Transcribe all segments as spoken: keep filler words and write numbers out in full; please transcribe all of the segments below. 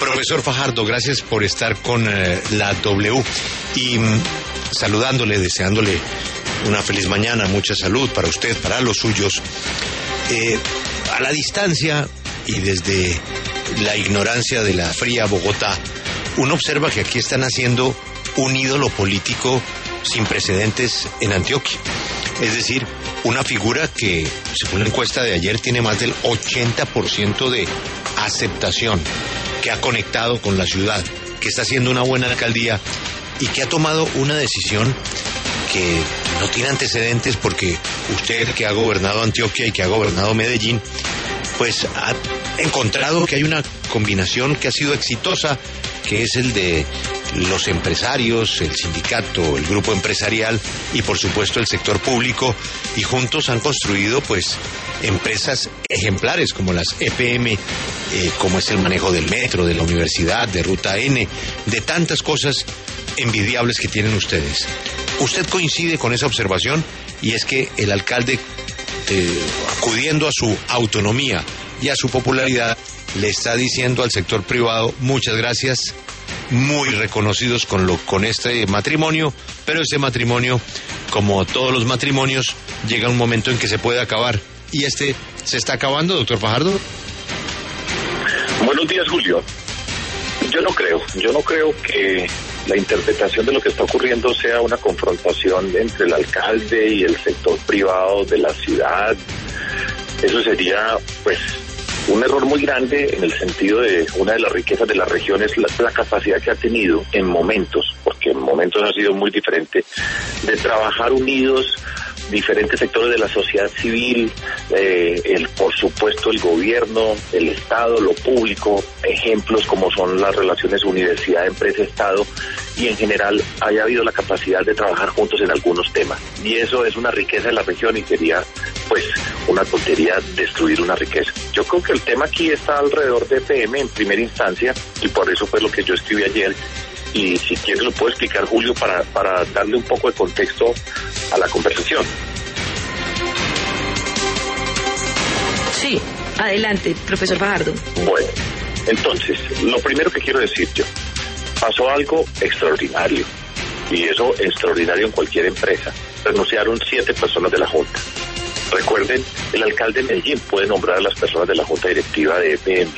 Profesor Fajardo, gracias por estar con eh, la W y mm, saludándole, deseándole una feliz mañana, mucha salud para usted, para los suyos. Eh, a la distancia y desde la ignorancia de la fría Bogotá, uno observa que aquí están haciendo un ídolo político sin precedentes en Antioquia. Es decir, una figura que, según la encuesta de ayer, tiene más del ochenta por ciento de aceptación, que ha conectado con la ciudad, que está haciendo una buena alcaldía y que ha tomado una decisión que no tiene antecedentes, porque usted, que ha gobernado Antioquia y que ha gobernado Medellín, pues ha encontrado que hay una combinación que ha sido exitosa, que es el de los empresarios, el sindicato, el grupo empresarial y por supuesto el sector público, y juntos han construido pues empresas ejemplares como las E P M, eh, como es el manejo del metro, de la universidad, de Ruta N, de tantas cosas envidiables que tienen ustedes. ¿Usted coincide con esa observación? Y es que el alcalde, eh, acudiendo a su autonomía y a su popularidad, le está diciendo al sector privado: muchas gracias, muy reconocidos con lo con este matrimonio, pero ese matrimonio, como todos los matrimonios, llega un momento en que se puede acabar, y este se está acabando, doctor Fajardo. Buenos días, Julio. Yo no creo, yo no creo que la interpretación de lo que está ocurriendo sea una confrontación entre el alcalde y el sector privado de la ciudad. Eso sería, pues, un error muy grande, en el sentido de una de las riquezas de la región es la, la capacidad que ha tenido en momentos, porque en momentos ha sido muy diferente, de trabajar unidos diferentes sectores de la sociedad civil, eh, el, por supuesto el gobierno, el Estado, lo público, ejemplos como son las relaciones universidad, empresa, Estado, y en general haya habido la capacidad de trabajar juntos en algunos temas. Y eso es una riqueza de la región, y sería pues una tontería destruir una riqueza. Yo creo que el tema aquí está alrededor de E P M en primera instancia, y por eso fue lo que yo escribí ayer. Y si quieres lo puedo explicar, Julio, para, para darle un poco de contexto a la conversación. Sí, adelante, profesor Fajardo. Bueno, entonces, lo primero que quiero decir yo, pasó algo extraordinario, y eso extraordinario en cualquier empresa. Renunciaron siete personas de la Junta. Recuerden, el alcalde de Medellín puede nombrar a las personas de la Junta Directiva de E P M,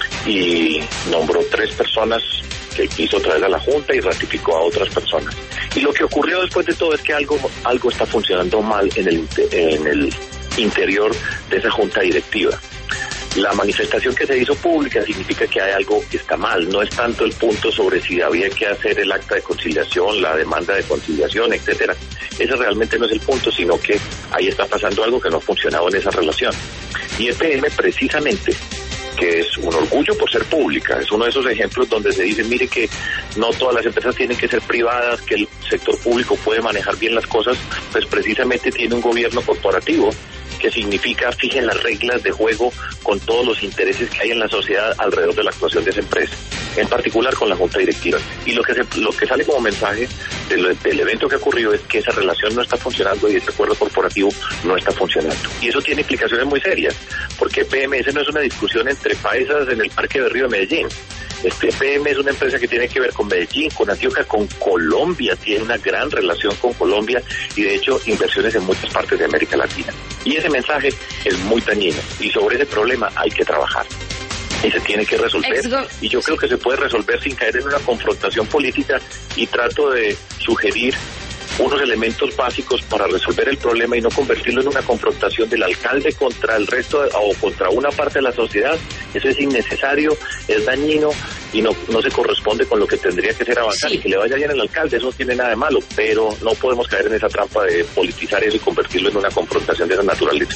y nombró tres personas que quiso traer a la Junta y ratificó a otras personas. Y lo que ocurrió después de todo es que algo algo está funcionando mal en el en el interior de esa Junta Directiva. La manifestación que se hizo pública significa que hay algo que está mal. No es tanto el punto sobre si había que hacer el acta de conciliación, la demanda de conciliación, etcétera. Ese realmente no es el punto, sino que ahí está pasando algo que no ha funcionado en esa relación. Y E P M, precisamente, que es un orgullo por ser pública, es uno de esos ejemplos donde se dice, mire, que no todas las empresas tienen que ser privadas, que el sector público puede manejar bien las cosas, pues precisamente tiene un gobierno corporativo, que significa fijen las reglas de juego con todos los intereses que hay en la sociedad alrededor de la actuación de esa empresa, en particular con la Junta Directiva. Y lo que se, lo que sale como mensaje del, del evento que ocurrió es que esa relación no está funcionando y ese acuerdo corporativo no está funcionando. Y eso tiene implicaciones muy serias, porque P M S no es una discusión entre paisas en el Parque de Río de Medellín. Este P M es una empresa que tiene que ver con Medellín, con Antioquia, con Colombia, tiene una gran relación con Colombia y de hecho inversiones en muchas partes de América Latina. Y ese mensaje es muy dañino y sobre ese problema hay que trabajar y se tiene que resolver. Y yo creo que se puede resolver sin caer en una confrontación política, y trato de sugerir unos elementos básicos para resolver el problema y no convertirlo en una confrontación del alcalde contra el resto de, o contra una parte de la sociedad. Eso es innecesario, es dañino y no, no se corresponde con lo que tendría que ser avanzar. Sí. Y que le vaya bien al alcalde, eso no tiene nada de malo, pero no podemos caer en esa trampa de politizar eso y convertirlo en una confrontación de esa naturaleza.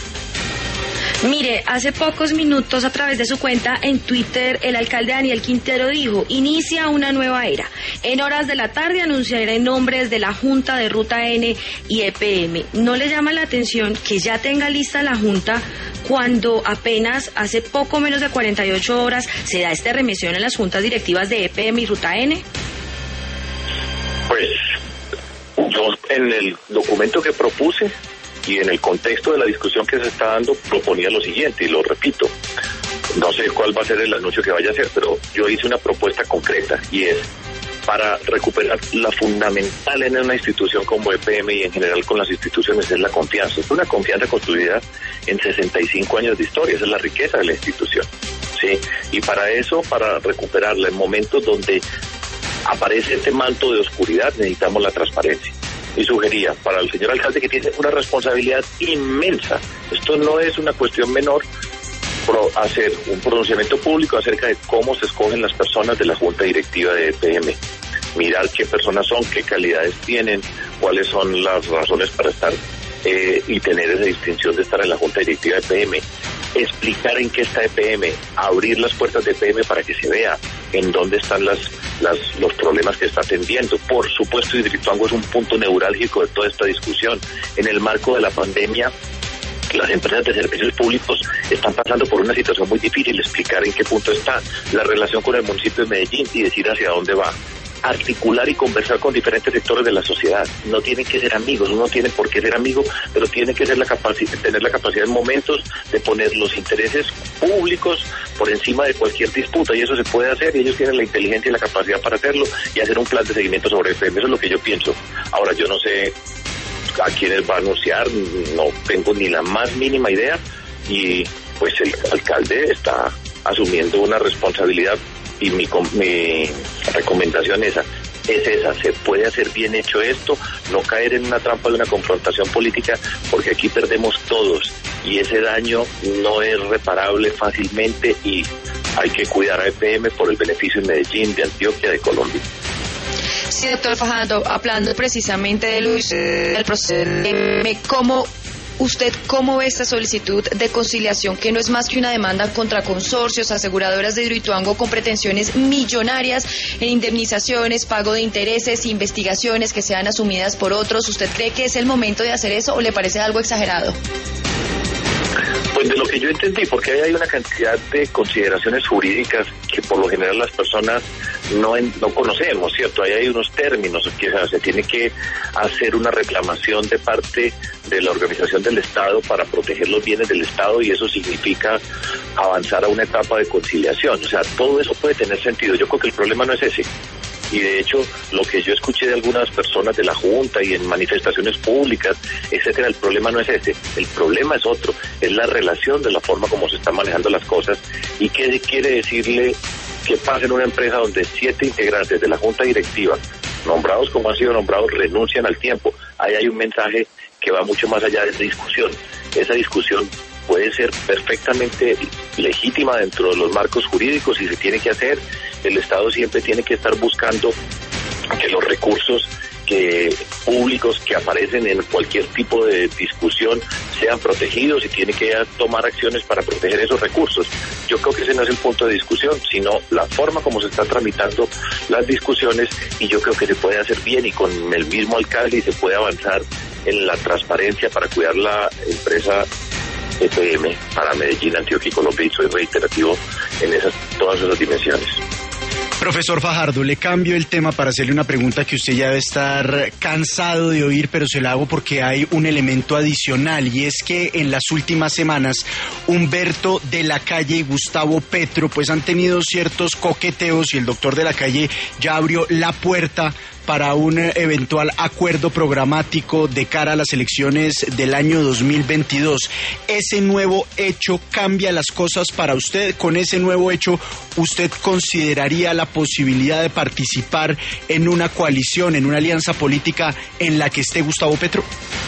Mire, hace pocos minutos a través de su cuenta en Twitter, el alcalde Daniel Quintero dijo: inicia una nueva era. En horas de la tarde anunciaré nombres de la Junta de Ruta N y E P M. ¿No le llama la atención que ya tenga lista la Junta cuando apenas hace poco menos de cuarenta y ocho horas se da esta remisión en las juntas directivas de E P M y Ruta N? Pues yo en el documento que propuse y en el contexto de la discusión que se está dando proponía lo siguiente, y lo repito. no sé cuál va a ser el anuncio que vaya a hacer, pero yo hice una propuesta concreta y es para recuperar la fundamental en una institución como E P M y en general con las instituciones es la confianza. Es una confianza construida en sesenta y cinco años de historia, esa es la riqueza de la institución, ¿sí? Y para eso, para recuperarla en momentos donde aparece este manto de oscuridad, necesitamos la transparencia. Y sugería para el señor alcalde, que tiene una responsabilidad inmensa, esto no es una cuestión menor, pro hacer un pronunciamiento público acerca de cómo se escogen las personas de la junta directiva de E P M, mirar qué personas son, qué calidades tienen, cuáles son las razones para estar eh, y tener esa distinción de estar en la junta directiva de E P M, explicar en qué está E P M, abrir las puertas de E P M para que se vea en dónde están las, las los problemas que está atendiendo. Por supuesto, Hidroituango es un punto neurálgico de toda esta discusión. En el marco de la pandemia, las empresas de servicios públicos están pasando por una situación muy difícil, explicar en qué punto está la relación con el municipio de Medellín y decir hacia dónde va. Articular y conversar con diferentes sectores de la sociedad. No tienen que ser amigos, uno tiene por qué ser amigo, pero tiene que ser la capacidad, tener la capacidad en momentos de poner los intereses públicos por encima de cualquier disputa, y eso se puede hacer, y ellos tienen la inteligencia y la capacidad para hacerlo, y hacer un plan de seguimiento sobre E P M. Eso es lo que yo pienso. Ahora, yo no sé a quiénes va a anunciar, no tengo ni la más mínima idea, y pues el alcalde está asumiendo una responsabilidad, y mi, mi recomendación esa, es esa, se puede hacer bien hecho esto, no caer en una trampa de una confrontación política, porque aquí perdemos todos, y ese daño no es reparable fácilmente, y hay que cuidar a E P M por el beneficio de Medellín, de Antioquia, de Colombia. Sí, doctor Fajardo, hablando precisamente del, del proceso, ¿cómo usted cómo ve esta solicitud de conciliación, que no es más que una demanda contra consorcios, aseguradoras de Hidroituango con pretensiones millonarias en indemnizaciones, pago de intereses, investigaciones que sean asumidas por otros? ¿Usted cree que es el momento de hacer eso o le parece algo exagerado? Pues de lo que yo entendí, porque ahí hay una cantidad de consideraciones jurídicas que por lo general las personas no en, no conocemos, ¿cierto? Ahí hay unos términos que o sea, se tiene que hacer una reclamación de parte de la organización del Estado para proteger los bienes del Estado, y eso significa avanzar a una etapa de conciliación. O sea, todo eso puede tener sentido. Yo creo que el problema no es ese. Y de hecho, lo que yo escuché de algunas personas de la Junta y en manifestaciones públicas, etcétera, el problema no es ese, el problema es otro, es la relación de la forma como se están manejando las cosas. ¿Y qué quiere decirle que pasa en una empresa donde siete integrantes de la Junta Directiva, nombrados como han sido nombrados, renuncian al tiempo? Ahí hay un mensaje que va mucho más allá de esa discusión. Esa discusión puede ser perfectamente legítima dentro de los marcos jurídicos y se tiene que hacer. El Estado siempre tiene que estar buscando que los recursos que públicos que aparecen en cualquier tipo de discusión sean protegidos, y tiene que tomar acciones para proteger esos recursos. Yo creo que ese no es el punto de discusión, sino la forma como se están tramitando las discusiones, y yo creo que se puede hacer bien y con el mismo alcalde, y se puede avanzar en la transparencia para cuidar la empresa E P M para Medellín, Antioquia y Colombia, y soy reiterativo en esas, todas esas dimensiones. Profesor Fajardo, le cambio el tema para hacerle una pregunta que usted ya debe estar cansado de oír, pero se la hago porque hay un elemento adicional, y es que en las últimas semanas Humberto de la Calle y Gustavo Petro pues han tenido ciertos coqueteos, y el doctor de la Calle ya abrió la puerta para un eventual acuerdo programático de cara a las elecciones del año dos mil veintidós. ¿Ese nuevo hecho cambia las cosas para usted? ¿Con ese nuevo hecho usted consideraría la posibilidad de participar en una coalición, en una alianza política en la que esté Gustavo Petro?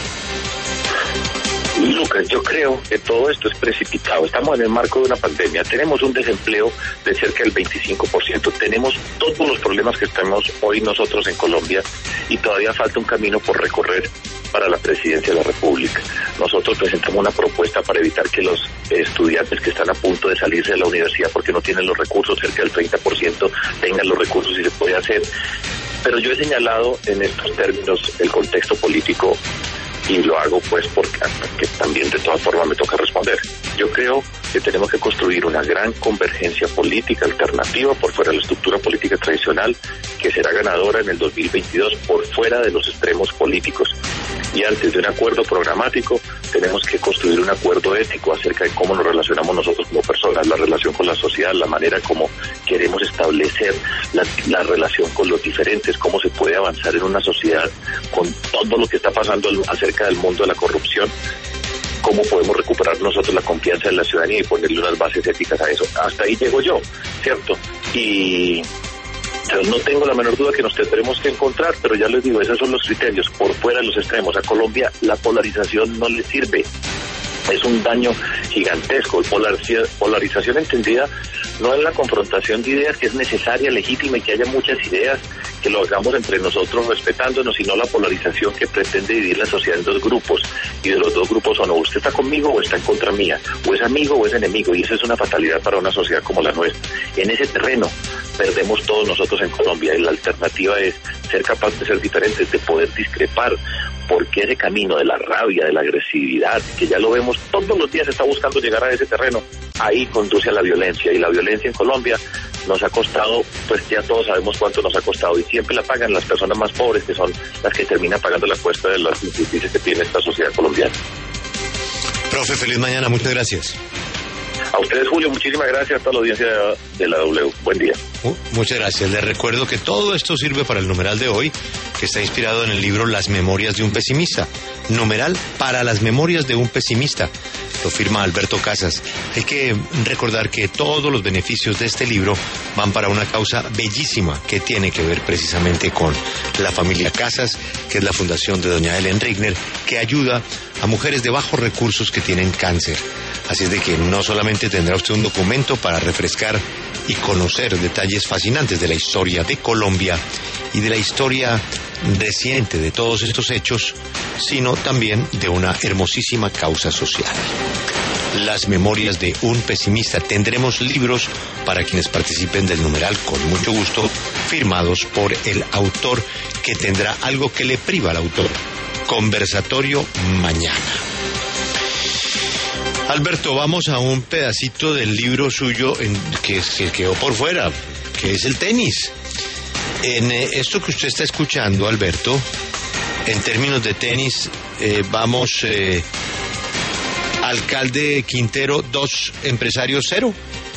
Lucas, yo creo que todo esto es precipitado. Estamos en el marco de una pandemia. Tenemos un desempleo de cerca del veinticinco por ciento. Tenemos todos los problemas que estamos hoy nosotros en Colombia, y todavía falta un camino por recorrer para la presidencia de la República. Nosotros presentamos una propuesta para evitar que los estudiantes que están a punto de salirse de la universidad porque no tienen los recursos, cerca del treinta por ciento, tengan los recursos, y se puede hacer. Pero yo he señalado en estos términos el contexto político, y lo hago pues porque que también de todas formas me toca responder. Yo creo que tenemos que construir una gran convergencia política alternativa por fuera de la estructura política tradicional, que será ganadora en el dos mil veintidós por fuera de los extremos políticos. Y antes de un acuerdo programático, tenemos que construir un acuerdo ético acerca de cómo nos relacionamos nosotros como personas, la relación con la sociedad, la manera como queremos establecer la, la relación con los diferentes, cómo se puede avanzar en una sociedad con todo lo que está pasando acerca del mundo de la corrupción, cómo podemos recuperar nosotros la confianza de la ciudadanía y ponerle unas bases éticas a eso. Hasta ahí llego yo, ¿cierto? Y... Pero no tengo la menor duda que nos tendremos que encontrar, pero ya les digo, esos son los criterios, por fuera de los extremos. A Colombia la polarización no le sirve, es un daño gigantesco. Polarización, polarización entendida no es la confrontación de ideas, que es necesaria, legítima, y que haya muchas ideas, que lo hagamos entre nosotros respetándonos, sino la polarización que pretende dividir la sociedad en dos grupos, y de los dos grupos son o usted está conmigo o está en contra mía, o es amigo o es enemigo, y eso es una fatalidad para una sociedad como la nuestra. En ese terreno perdemos todos nosotros en Colombia, y la alternativa es ser capaz de ser diferentes, de poder discrepar, porque ese camino de la rabia, de la agresividad, que ya lo vemos todos los días, está buscando llegar a ese terreno, ahí conduce a la violencia, y la violencia en Colombia nos ha costado, pues ya todos sabemos cuánto nos ha costado, y siempre la pagan las personas más pobres, que son las que terminan pagando la cuesta de las injusticias que tiene esta sociedad colombiana. Profe, feliz mañana, muchas gracias. A ustedes, Julio, muchísimas gracias a toda la audiencia de la W. Buen día. Uh, muchas gracias. Les recuerdo que todo esto sirve para el numeral de hoy, que está inspirado en el libro Las Memorias de un Pesimista. Numeral para las memorias de un pesimista. Lo firma Alberto Casas. Hay que recordar que todos los beneficios de este libro van para una causa bellísima que tiene que ver precisamente con la familia Casas, que es la fundación de doña Helen Reigner, que ayuda a mujeres de bajos recursos que tienen cáncer. Así es de que no solamente tendrá usted un documento para refrescar y conocer detalles fascinantes de la historia de Colombia y de la historia reciente de todos estos hechos, sino también de una hermosísima causa social. Las Memorias de un Pesimista. Tendremos libros para quienes participen del numeral, con mucho gusto, firmados por el autor, que tendrá algo que le priva al autor. Conversatorio mañana. Alberto, vamos a un pedacito del libro suyo en, que se quedó por fuera, que es el tenis. En eh, esto que usted está escuchando, Alberto, en términos de tenis, eh, vamos, eh, alcalde Quintero dos, empresarios cero.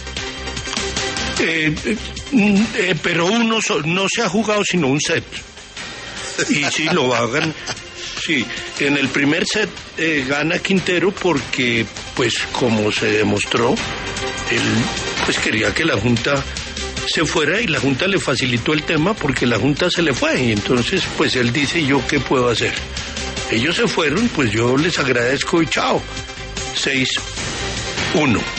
Eh, eh, pero uno so, no se ha jugado sino un set. Y si lo hagan, sí, en el primer set eh, gana Quintero porque, pues como se demostró, él pues quería que la Junta se fuera, y la Junta le facilitó el tema porque la Junta se le fue, y entonces pues él dice, ¿yo qué puedo hacer? Ellos se fueron, pues yo les agradezco y chao. seis uno.